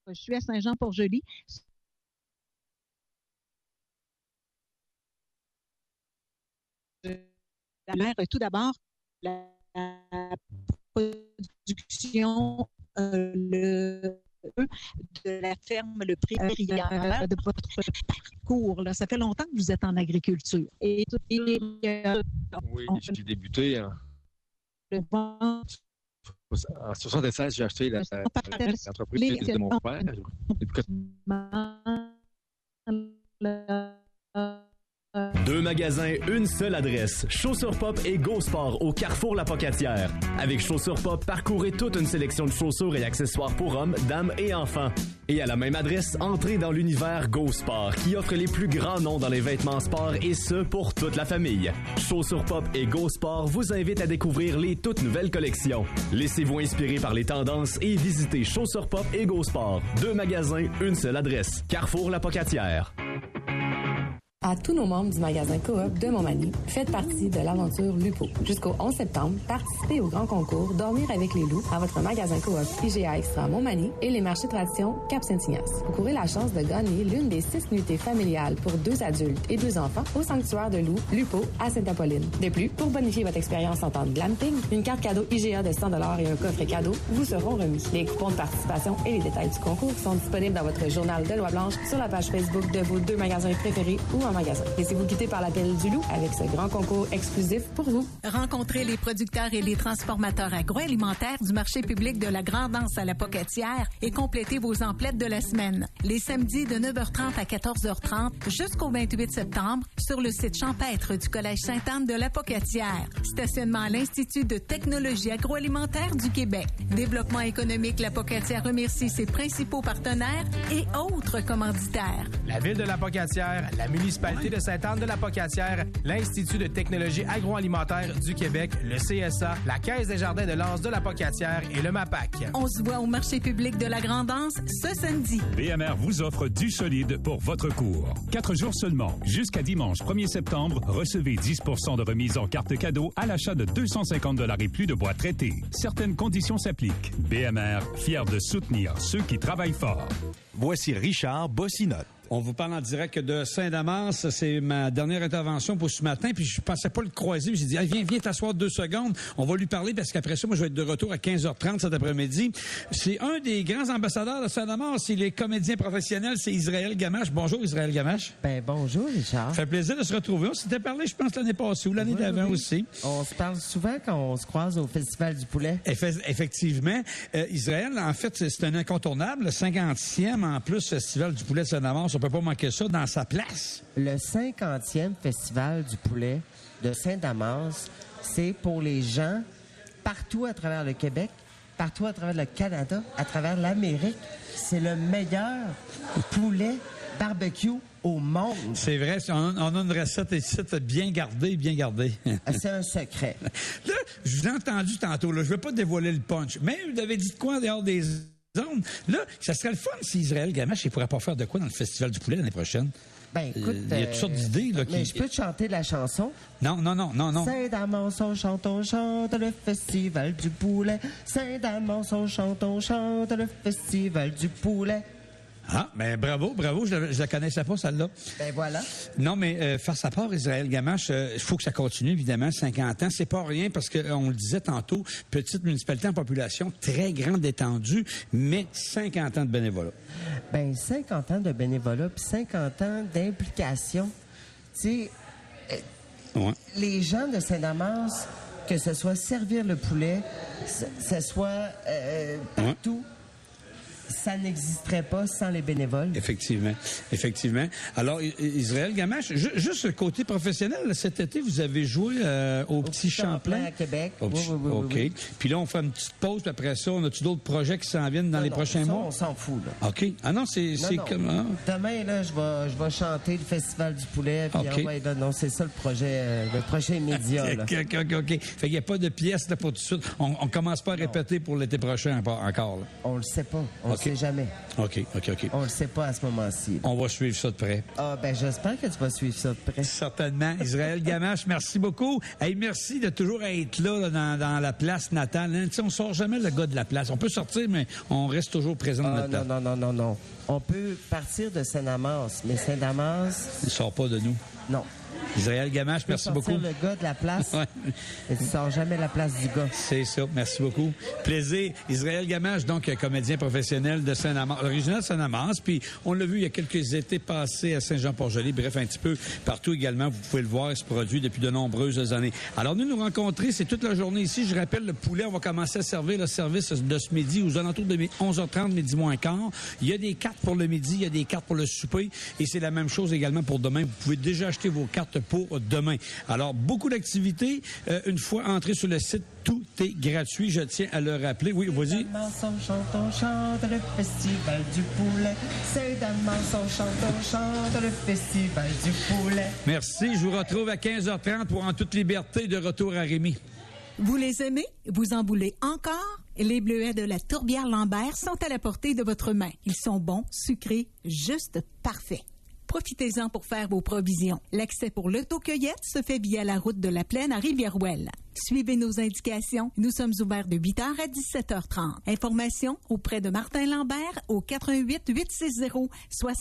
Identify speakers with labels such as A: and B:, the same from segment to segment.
A: Je suis à Saint-Jean-Port-Joli. Tout d'abord, la production de la ferme Le Pré de votre parcours. Là. Ça fait longtemps que vous êtes en agriculture.
B: Oui, j'ai débuté en 1976, j'ai acheté l'entreprise de mon père.
C: Deux magasins, une seule adresse. Chaussures Pop et Go Sport au Carrefour La Pocatière. Avec Chaussures Pop, parcourez toute une sélection de chaussures et accessoires pour hommes, dames et enfants. Et à la même adresse, entrez dans l'univers Go Sport qui offre les plus grands noms dans les vêtements sport et ce, pour toute la famille. Chaussures Pop et Go Sport vous invitent à découvrir les toutes nouvelles collections. Laissez-vous inspirer par les tendances et visitez Chaussures Pop et Go Sport. Deux magasins, une seule adresse. Carrefour La Pocatière.
D: À tous nos membres du magasin Coop de Montmagny, faites partie de l'aventure Lupo. Jusqu'au 11 septembre, participez au grand concours Dormir avec les loups à votre magasin Coop IGA Extra Montmagny et les marchés tradition Cap-Saint-Ignace. Vous courez la chance de gagner l'une des 6 nuitées familiales pour 2 adultes et 2 enfants au sanctuaire de loups Lupo à Sainte-Apolline. De plus, pour bonifier votre expérience en temps de glamping, une carte cadeau IGA de 100$ et un coffret cadeau vous seront remis. Les coupons de participation et les détails du concours sont disponibles dans votre journal de Loi Blanche, sur la page Facebook de vos 2 magasins préférés ou en magasin. Laissez-vous quitter par l'appel du loup avec ce grand concours exclusif pour vous.
E: Rencontrez les producteurs et les transformateurs agroalimentaires du marché public de la Grande-Anse à la Pocatière et complétez vos emplettes de la semaine. Les samedis de 9h30 à 14h30 jusqu'au 28 septembre sur le site champêtre du Collège Sainte-Anne de la Pocatière. Stationnement à l'Institut de technologie agroalimentaire du Québec. Développement économique La Pocatière remercie ses principaux partenaires et autres commanditaires.
F: La Ville de la Pocatière, la municipalité de Sainte-Anne de la Pocatière, l'Institut de technologie agroalimentaire du Québec, le CSA, la Caisse des jardins de l'Anse de la Pocatière et le MAPAC.
E: On se voit au marché public de la Grande-Anse ce samedi.
G: BMR vous offre du solide pour votre cours. 4 jours seulement. Jusqu'à dimanche 1er septembre, recevez 10% de remise en carte cadeau à l'achat de 250$ et plus de bois traité. Certaines conditions s'appliquent. BMR, fier de soutenir ceux qui travaillent fort.
H: Voici Richard Bossinotte.
I: On vous parle en direct de Saint-Damas. C'est ma dernière intervention pour ce matin. Puis je pensais pas le croiser. J'ai dit, viens t'asseoir 2 secondes. On va lui parler parce qu'après ça, moi, je vais être de retour à 15h30 cet après-midi. C'est un des grands ambassadeurs de Saint-Damas. Il est comédien professionnel. C'est Israël Gamache. Bonjour, Israël Gamache.
J: Ben, bonjour, Richard.
I: Ça fait plaisir de se retrouver. On s'était parlé, je pense, l'année passée ou l'année d'avant aussi.
J: On se parle souvent quand on se croise au Festival du Poulet.
I: Effectivement. Israël, en fait, c'est un incontournable. Le 50e, en plus, Festival du Poulet de Saint-Damas. On peut pas manquer ça dans sa place.
J: Le 50e Festival du Poulet de Saint-Damas, c'est pour les gens partout à travers le Québec, partout à travers le Canada, à travers l'Amérique. C'est le meilleur poulet barbecue au monde.
I: C'est vrai, on a une recette ici bien gardée.
J: C'est un secret.
I: Là, je vous ai entendu tantôt, là, je veux pas dévoiler le punch, mais vous avez dit de quoi en dehors des zones? Là, ça serait le fun si Israël Gamache, il pourrait pas faire de quoi dans le Festival du Poulet l'année prochaine.
J: Ben, écoute,
I: il y a toutes sortes d'idées, là.
J: Mais je peux te chanter la chanson?
I: Non.
J: Saint-Damas, on chante le Festival du Poulet. Saint-Damas, on chante le Festival du Poulet.
I: Ah, ben bravo, je la connaissais pas, celle-là.
J: Ben voilà.
I: Non, mais face à part, Israël Gamache, il faut que ça continue, évidemment, 50 ans. C'est pas rien parce que on le disait tantôt, petite municipalité en population, très grande étendue, mais 50 ans de bénévolat.
J: Ben 50 ans de bénévolat, puis 50 ans d'implication. Tu sais, les gens de Saint-Damas, que ce soit servir le poulet, ce soit partout... Ça n'existerait pas sans les bénévoles.
I: Effectivement. Alors, Israël Gamache, juste le côté professionnel, cet été, vous avez joué au Petit Champlain
J: à Québec.
I: Oui. Puis là, on fait une petite pause, puis après ça, on a-tu d'autres projets qui s'en viennent dans les prochains mois?
J: On s'en fout, là.
I: OK. Ah non, c'est comment?
J: Demain, là, je vais chanter le Festival du Poulet, puis c'est ça le projet immédiat, là.
I: OK. Fait qu'il n'y a pas de pièces là pour tout de suite. On commence pas à répéter pour l'été prochain encore, là.
J: On le sait pas. On sait jamais.
I: OK.
J: On le sait pas à ce moment-ci.
I: On va suivre ça de près.
J: J'espère que tu vas suivre ça de près.
I: Certainement. Israël Gamache, merci beaucoup. Hey, merci de toujours être là dans la place natale. Hein? On sort jamais le gars de la place. On peut sortir, mais on reste toujours présent dans notre place.
J: Non. On peut partir de Saint-Damas, mais Saint-Damas...
I: Il sort pas de nous.
J: Non.
I: Israël Gamache, merci beaucoup.
J: Le gars de la place, il ne sort jamais la place du gars.
I: C'est ça, merci beaucoup. Plaisir. Israël Gamache, donc comédien professionnel de Saint-Damas, originaire de Saint-Damas, puis on l'a vu il y a quelques étés passés à Saint-Jean-Port-Joli, bref, un petit peu partout également, vous pouvez le voir, il se produit depuis de nombreuses années. Alors, nous rencontrer, c'est toute la journée ici. Je rappelle, le poulet, on va commencer à servir le service de ce midi aux alentours de 11h30, midi moins quart. Il y a des cartes pour le midi, il y a des cartes pour le souper, et c'est la même chose également pour demain. Vous pouvez déjà acheter vos cartes pour demain. Alors, beaucoup d'activités. Une fois entré sur le site, tout est gratuit. Je tiens à le rappeler. Oui, vas-y.
J: On chante le festival du poulet. C'est d'Amance, on chante le festival du poulet.
I: Merci. Je vous retrouve à 15h30 pour En toute liberté de retour à Rémy.
E: Vous les aimez? Vous en voulez encore? Les bleuets de la Tourbière Lambert sont à la portée de votre main. Ils sont bons, sucrés, juste parfaits. Profitez-en pour faire vos provisions. L'accès pour l'autocueillette se fait via la route de la Plaine à Rivière-Ouelle. Suivez nos indications. Nous sommes ouverts de 8h à 17h30. Informations auprès de Martin Lambert au 88 860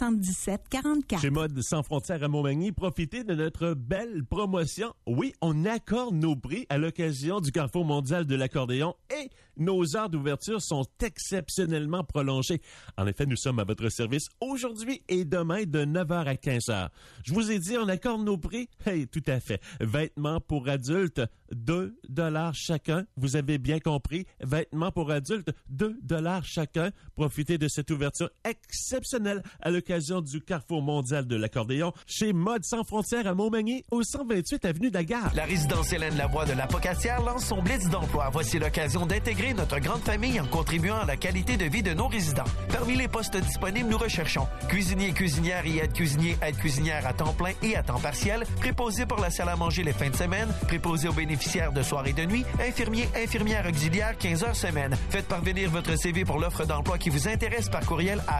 E: 77 44.
K: Chez Mode Sans Frontières à Montmagny, profitez de notre belle promotion. Oui, on accorde nos prix à l'occasion du Carrefour mondial de l'accordéon et nos heures d'ouverture sont exceptionnellement prolongées. En effet, nous sommes à votre service aujourd'hui et demain de 9h à 15h. Je vous ai dit, on accorde nos prix? Hey, tout à fait. Vêtements pour adultes, $2 chacun. Vous avez bien compris. Vêtements pour adultes, $2 chacun. Profitez de cette ouverture exceptionnelle à l'occasion du Carrefour mondial de l'accordéon chez Mode Sans Frontières à Montmagny au 128 avenue de la Gare.
L: La résidence Hélène Lavoie de la Pocatière lance son blitz d'emploi. Voici l'occasion d'intégrer notre grande famille en contribuant à la qualité de vie de nos résidents. Parmi les postes disponibles, nous recherchons cuisinier, cuisinière et aide-cuisinier, aide-cuisinière à temps plein et à temps partiel, préposé pour la salle à manger les fins de semaine, préposé aux bénéficiaires de soirée et de nuit, infirmier, infirmière auxiliaire 15 heures semaine. Faites parvenir votre CV pour l'offre d'emploi qui vous intéresse par courriel à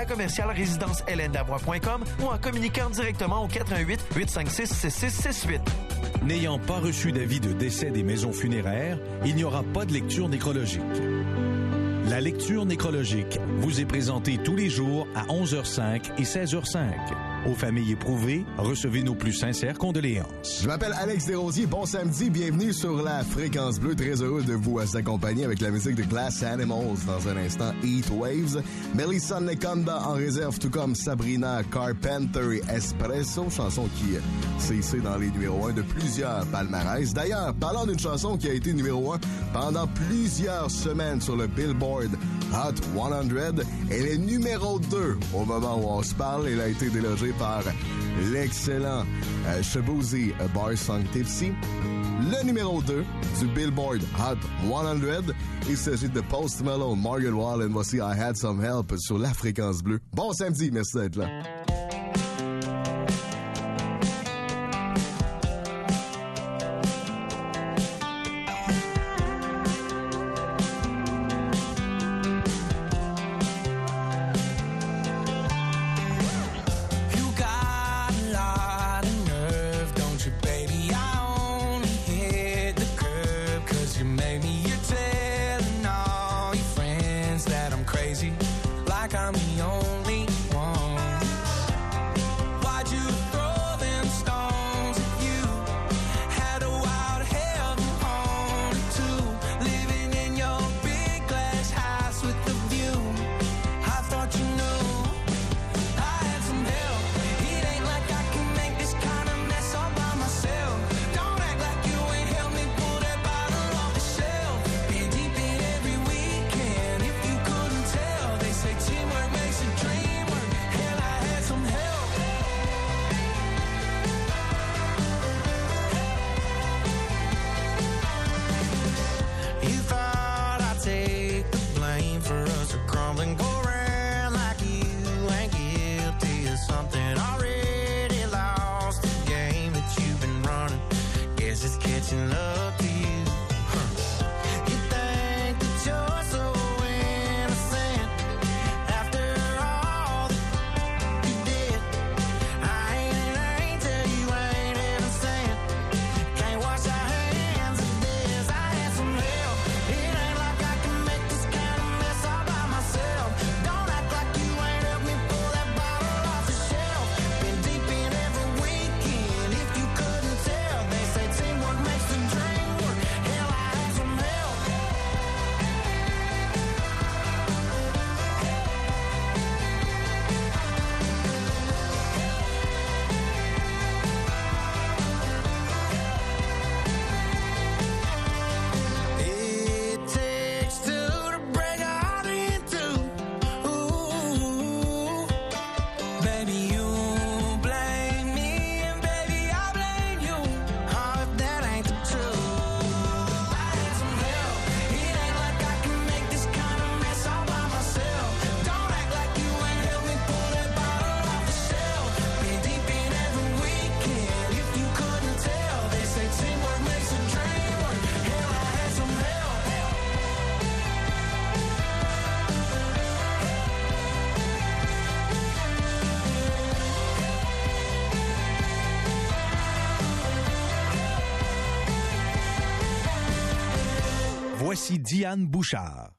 L: dg@commercialresidencehelène-lavoie.com ou en communiquant directement au 88 856 6668.
H: N'ayant pas reçu d'avis de décès des maisons funéraires, il n'y aura pas de lecture nécrologique. La lecture nécrologique vous est présentée tous les jours à 11h05 et 16h05. Aux familles éprouvées, recevez nos plus sincères condoléances.
M: Je m'appelle Alex Desrosiers. Bon samedi, bienvenue sur la Fréquence Bleue. Très heureux de vous accompagner avec la musique de Glass Animals. Dans un instant, Heat Waves. Melissa Nekonda en réserve, tout comme Sabrina Carpenter et Espresso, chanson qui s'est hissée dans les numéros 1 de plusieurs palmarès. D'ailleurs, parlant d'une chanson qui a été numéro 1 pendant plusieurs semaines sur le Billboard Hot 100, elle est numéro 2 au moment où on se parle. Elle a été délogée par l'excellent Shaboozey Bar Song Tipsy. Le numéro 2 du Billboard Hot 100, il s'agit de Post Malone, Margaret Wallen. Voici I Had Some Help sur la Fréquence Bleue. Bon samedi, merci d'être là.
N: I'm the only one.
H: Voici Diane Bouchard.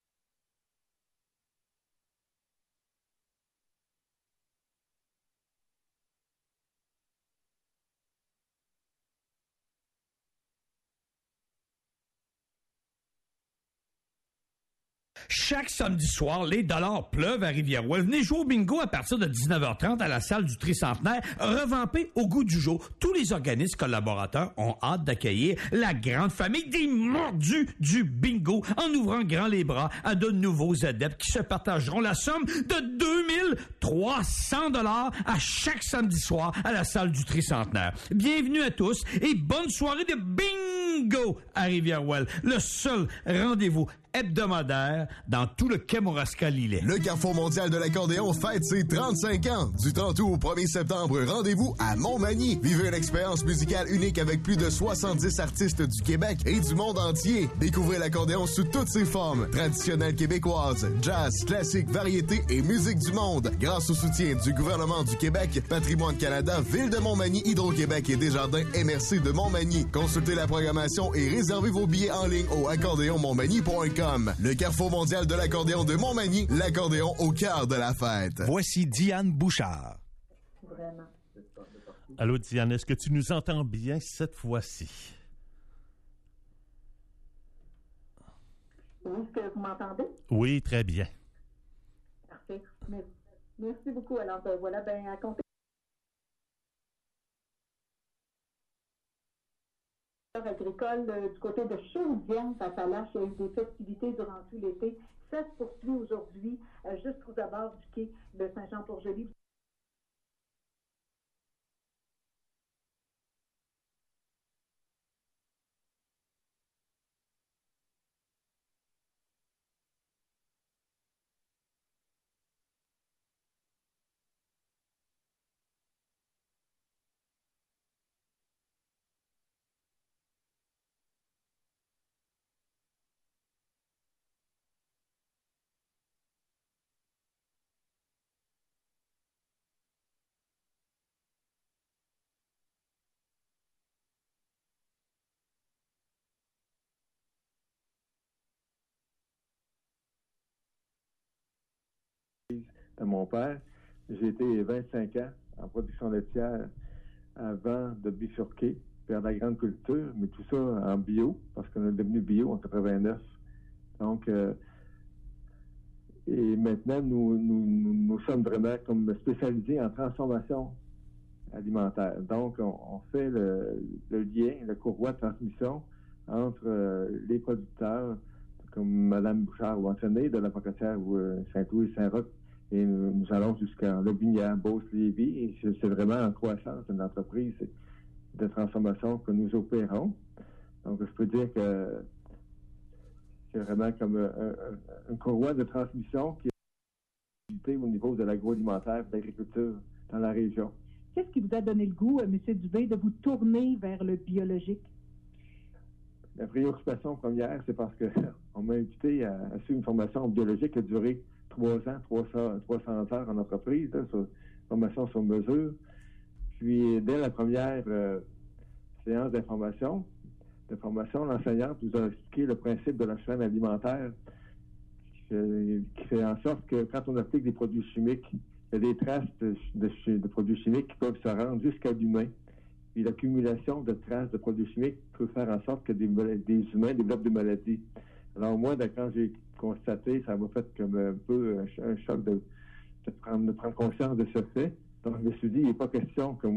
I: Chaque samedi soir, les dollars pleuvent à Rivière-Ouelle. Venez jouer au bingo à partir de 19h30 à la salle du Tricentenaire, revampée au goût du jour. Tous les organismes collaborateurs ont hâte d'accueillir la grande famille des mordus du bingo en ouvrant grand les bras à de nouveaux adeptes qui se partageront la somme de 2300 $ à chaque samedi soir à la salle du Tricentenaire. Bienvenue à tous et bonne soirée de bingo à Rivière-Ouelle, le seul rendez-vous hebdomadaire dans tout le Kamouraska-Lillet.
M: Le Carrefour mondial de l'accordéon fête ses 35 ans. Du 30 août au 1er septembre, rendez-vous à Montmagny. Vivez une expérience musicale unique avec plus de 70 artistes du Québec et du monde entier. Découvrez l'accordéon sous toutes ses formes. Traditionnelle québécoise, jazz, classique, variété et musique du monde. Grâce au soutien du gouvernement du Québec, Patrimoine Canada, Ville de Montmagny, Hydro-Québec et Desjardins MRC de Montmagny. Consultez la programmation et réservez vos billets en ligne au accordéonmontmagny.com. Le Carrefour mondial de l'accordéon de Montmagny, l'accordéon au cœur de la fête.
H: Voici Diane Bouchard.
O: Vraiment.
K: Allô, Diane, est-ce que tu nous entends bien cette fois-ci?
O: Oui, est-ce que vous m'entendez?
K: Oui, très bien.
O: Parfait. Merci beaucoup. Alors, voilà, à compter agricole du côté de Chaudière, face à l'Arche, il y a eu des festivités durant tout l'été. Ça se poursuit aujourd'hui jusqu'aux abords du quai de Saint-Jean-Port-Joli.
P: De mon père. J'ai été 25 ans en production laitière avant de bifurquer vers la grande culture, mais tout ça en bio, parce qu'on est devenu bio en 89. Donc, et maintenant, nous sommes vraiment comme spécialisés en transformation alimentaire. Donc, on fait le lien, le courroie de transmission entre les producteurs, comme Mme Bouchard l'a mentionné, de la Pocatière Saint-Louis et Saint-Roch, et nous allons jusqu'en Lobinière, Beauce, Lévis, et c'est vraiment en croissance une entreprise de transformation que nous opérons. Donc, je peux dire que c'est vraiment comme une courroie de transmission qui est au niveau de l'agroalimentaire et de l'agriculture dans la région.
O: Qu'est-ce qui vous a donné le goût, M. Dubé, de vous tourner vers le biologique?
P: La préoccupation première, c'est parce qu'on m'a invité à suivre une formation biologique qui a duré 3 ans, 300 heures en entreprise, formation sur mesure. Puis, dès la première séance de formation, l'enseignante nous a expliqué le principe de la chaîne alimentaire qui fait en sorte que quand on applique des produits chimiques, il y a des traces de produits chimiques qui peuvent se rendre jusqu'à l'humain. Puis l'accumulation de traces de produits chimiques peut faire en sorte que des humains développent des maladies. Alors moi, quand j'ai constaté, ça m'a fait comme un peu un choc de prendre conscience de ce fait. Donc je me suis dit, il n'est pas question que moi,